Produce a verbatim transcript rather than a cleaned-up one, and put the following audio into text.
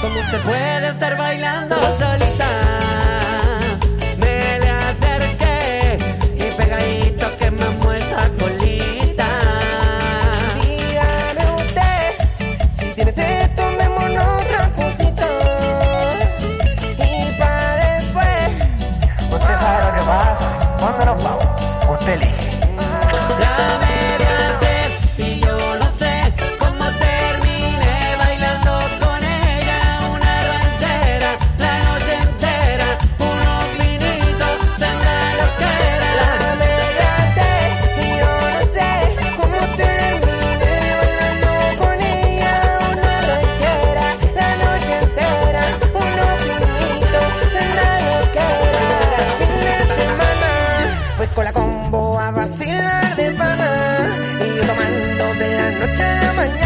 ¿Cómo se puede estar bailando solita? Me le acerqué y pegadito que me mueve esa colita. Dígame usted, si tienes esto, tomémonos otra cosita. Y pa' después, Usted sabe lo que pasa. ¿Cuándo nos vamos? Usted elige. La media sed y yo no sé cómo terminé bailando con ella una ranchera la noche entera, unos vinitos, senda loquera. la media sé, y yo no sé cómo terminé bailando con ella una ranchera la noche entera, unos vinitos, senda loquera. Fin de semana, pues con la combo a vacilar de pana y yo tomando de la noche a la mañana.